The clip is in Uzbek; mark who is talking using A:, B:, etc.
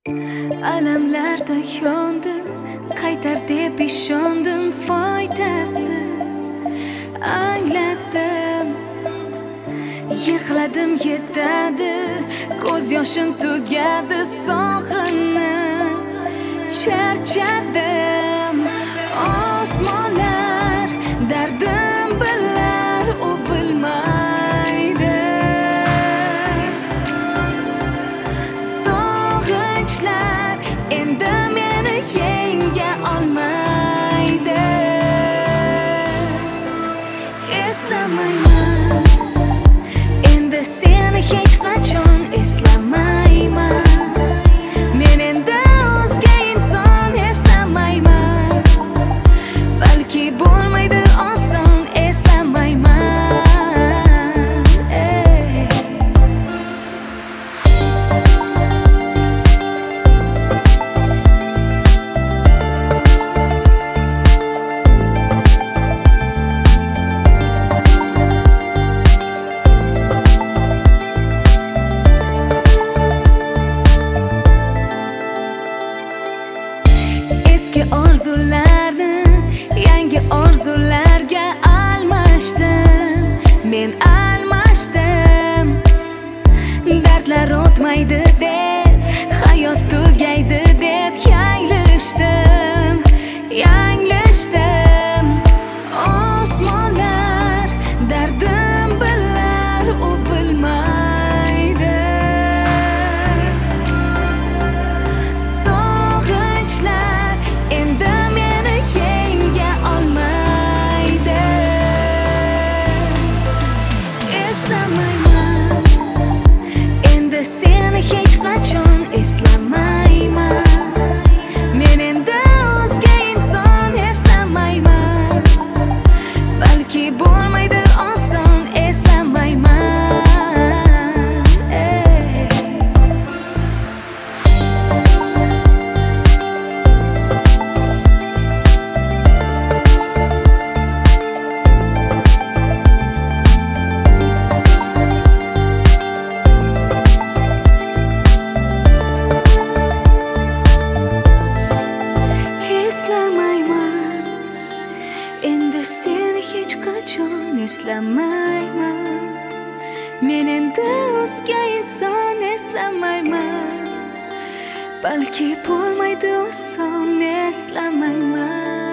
A: Alamlarda yondim, qaytar deb ishondim, foydasiz angladim. Yig'ladim, yetadi, ko'z yoshim tugadi, sog'inib charchadim. Osmonlar dardim bilar, u bilmaydi. Sog'inchlar endi meni yenga olmaydi. Eslamayman, endi seni hech qachon eslamayman. Men endi o'zga inson eslamayman. Balki bo'lmaydi oson, eslamayman. Eski orzularni yangi orzularga almashdim. Men almashdim. Dardlar o'tmaydi deb, hayot tugaydi deb yanglishdim. Yanglishdim. Osmonlar dardim bilar, u bilmaydi. Sog'inchlar endi meni yenga olmaydi. Eslamayman, endi seni hech qachon eslamayman. Men endi o'zga inson eslamayman. Balki bo'lmaydi oson, eslamayman. Eslamayman, endi seni hech qachon eslamayman. Men endi o'zga inson eslamayman. Balki bo'lmaydi oson, eslamayman.